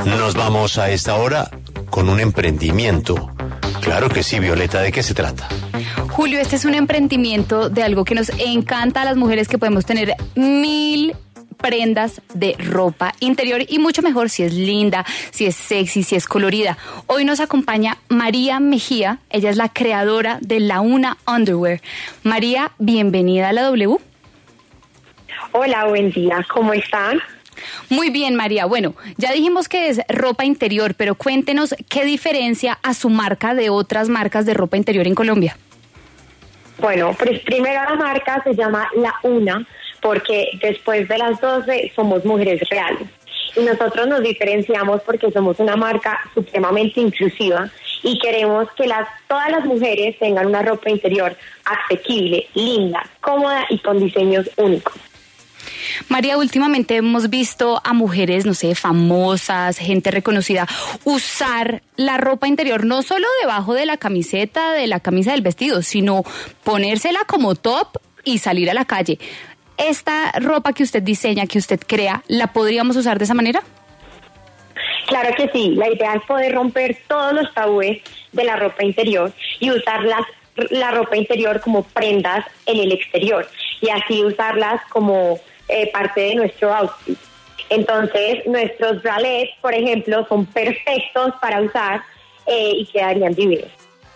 Nos vamos a esta hora con un emprendimiento. Claro que sí, Violeta, ¿de qué se trata? Julio, este es un emprendimiento de algo que nos encanta a las mujeres, que podemos tener 1000 prendas de ropa interior y mucho mejor si es linda, si es sexy, si es colorida. Hoy nos acompaña María Mejía, ella es la creadora de La Una Underwear. María, bienvenida a la W. Hola, buen día, ¿cómo están? Muy bien, María. Bueno, ya dijimos que es ropa interior, pero cuéntenos qué diferencia a su marca de otras marcas de ropa interior en Colombia. Bueno, pues primero la marca se llama La Una, porque después de las 12 somos mujeres reales. Y nosotros nos diferenciamos porque somos una marca supremamente inclusiva y queremos que todas las mujeres tengan una ropa interior asequible, linda, cómoda y con diseños únicos. María, últimamente hemos visto a mujeres, no sé, famosas, gente reconocida, usar la ropa interior no solo debajo de la camiseta, de la camisa del vestido, sino ponérsela como top y salir a la calle. ¿Esta ropa que usted diseña, que usted crea, la podríamos usar de esa manera? Claro que sí, la idea es poder romper todos los tabúes de la ropa interior y usar la ropa interior como prendas en el exterior y así usarlas como parte de nuestro outfit. Entonces, nuestros bralets, por ejemplo, son perfectos para usar y quedarían divinos.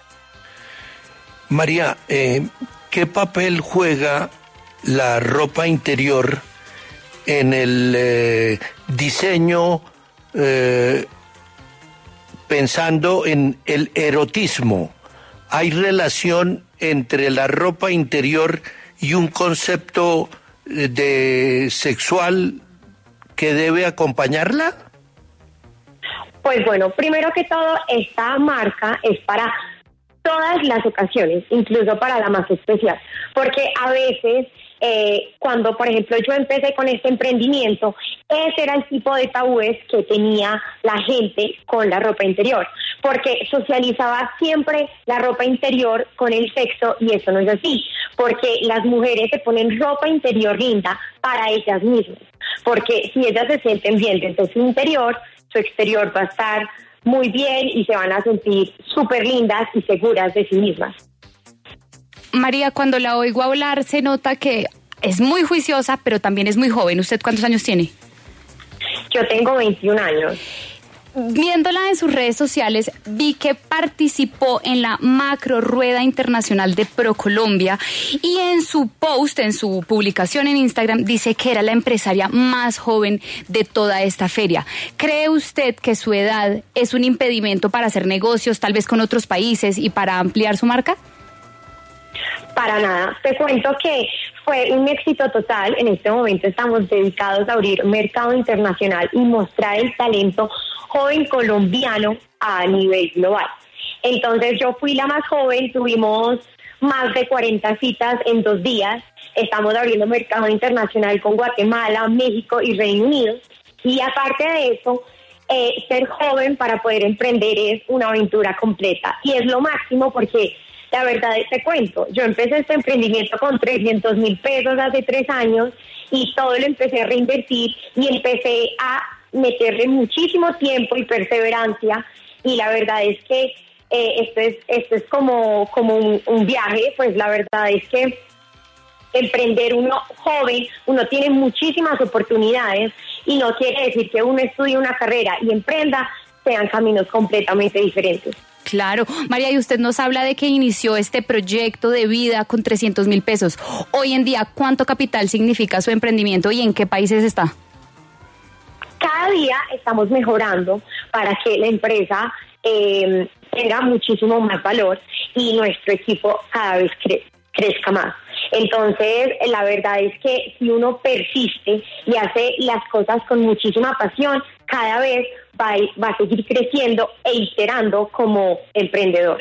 María, ¿qué papel juega la ropa interior en el diseño, pensando en el erotismo? ¿Hay relación entre la ropa interior y un concepto de sexual que debe acompañarla? Pues bueno, primero que todo, esta marca es para todas las ocasiones, incluso para la más especial, porque a veces cuando, por ejemplo, yo empecé con este emprendimiento, ese era el tipo de tabúes que tenía la gente con la ropa interior, porque socializaba siempre la ropa interior con el sexo y eso no es así, porque las mujeres se ponen ropa interior linda para ellas mismas, porque si ellas se sienten bien desde su interior, su exterior va a estar muy bien y se van a sentir súper lindas y seguras de sí mismas. María, cuando la oigo hablar se nota que es muy juiciosa, pero también es muy joven. ¿Usted cuántos años tiene? Yo tengo 21 años. Viéndola en sus redes sociales, vi que participó en la macro rueda internacional de ProColombia y en su post, en su publicación en Instagram, dice que era la empresaria más joven de toda esta feria. ¿Cree usted que su edad es un impedimento para hacer negocios, tal vez con otros países y para ampliar su marca? Para nada. Te cuento que fue un éxito total. En este momento estamos dedicados a abrir mercado internacional y mostrar el talento joven colombiano a nivel global. Entonces yo fui la más joven, tuvimos más de 40 citas en 2 días. Estamos abriendo mercado internacional con Guatemala, México y Reino Unido. Y aparte de eso, ser joven para poder emprender es una aventura completa. Y es lo máximo porque la verdad te cuento, yo empecé este emprendimiento con 300,000 pesos hace 3 años y todo lo empecé a reinvertir y empecé a meterle muchísimo tiempo y perseverancia y la verdad es que esto es como un viaje, pues la verdad es que emprender uno joven, uno tiene muchísimas oportunidades y no quiere decir que uno estudie una carrera y emprenda, sean caminos completamente diferentes. Claro. María, y usted nos habla de que inició este proyecto de vida con 300,000 pesos. Hoy en día, ¿cuánto capital significa su emprendimiento y en qué países está? Cada día estamos mejorando para que la empresa tenga muchísimo más valor y nuestro equipo cada vez crezca más. Entonces, la verdad es que si uno persiste y hace las cosas con muchísima pasión, cada vez va a seguir creciendo e iterando como emprendedor.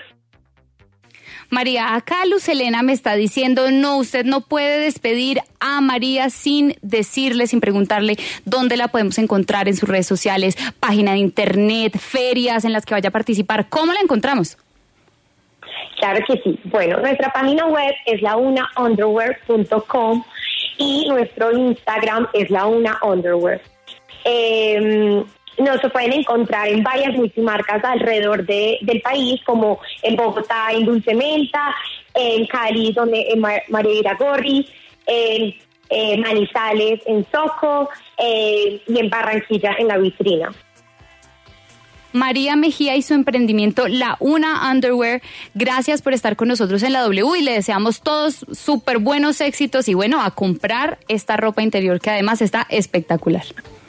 María, acá Luz Helena me está diciendo, no, usted no puede despedir a María sin decirle, sin preguntarle dónde la podemos encontrar en sus redes sociales, página de internet, ferias en las que vaya a participar. ¿Cómo la encontramos? Claro que sí. Bueno, nuestra página web es launaunderwear.com y nuestro Instagram es launaunderwear. nos pueden encontrar en varias multimarcas alrededor del país, como en Bogotá en Dulce Menta, en Cali en María Iragorri, en Manizales en Soco y en Barranquilla en La Vitrina. María Mejía y su emprendimiento La Una Underwear, gracias por estar con nosotros en la W y le deseamos todos súper buenos éxitos y bueno, a comprar esta ropa interior que además está espectacular.